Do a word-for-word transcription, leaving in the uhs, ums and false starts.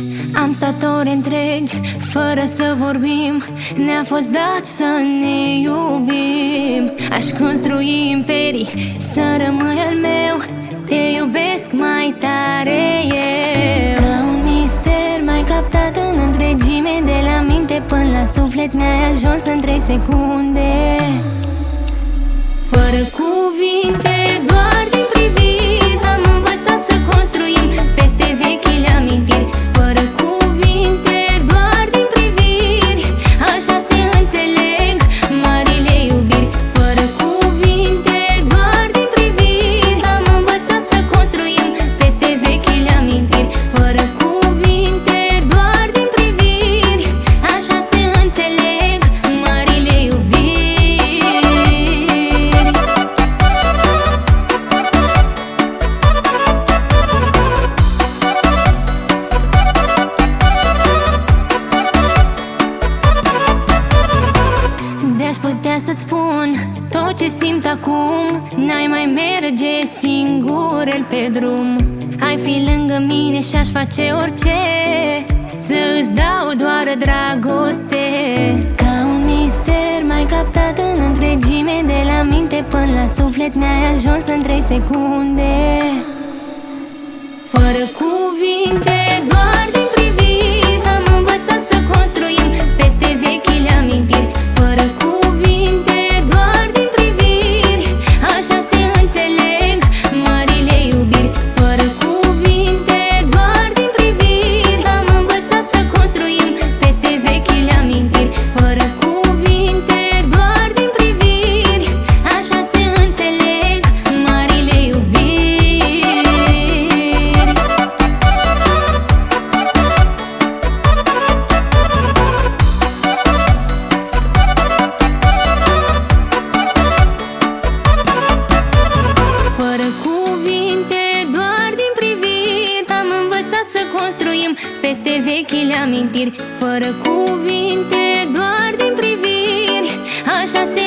Am stat ore întregi fără să vorbim. Ne-a fost dat să ne iubim. Aș construi imperii să rămâi al meu. Te iubesc mai tare eu. Ca un mister m-ai captat în întregime. De la minte până la suflet mi-ai ajuns în trei secunde. Fără cuvinte, doar din priviri am învățat să construim peste vechile amintiri. Fără cuvinte, doar din priviri, așa se înțeleg marile iubiri. Fără cuvinte, doar din priviri am învățat să construim peste vechile amintiri. Fără cuvinte, doar din priviri, așa se înțeleg marile iubiri. De-aș putea să spun tot ce simt acum, n-ai mai merge singurel pe drum. Ai fi lângă mine și-aș face orice să-ți dau doar dragoste. Ca un mister m-ai captat în întregime. De la minte până la suflet mi-ai ajuns în trei secunde. Fără cuvinte, doar din priviri am învățat să construim peste vechile amintiri. Fără cuvinte, doar din priviri, așa se înțeleg marile iubiri. Fără cuvinte, doar din priviri am învățat să construim peste vechile amintiri. Fără cuvinte, doar din priviri, așa se înțeleg marile iubiri. Fără cuvinte, doar din priviri am învățat să construim peste vechile amintiri. Fără cuvinte, doar din priviri, așa se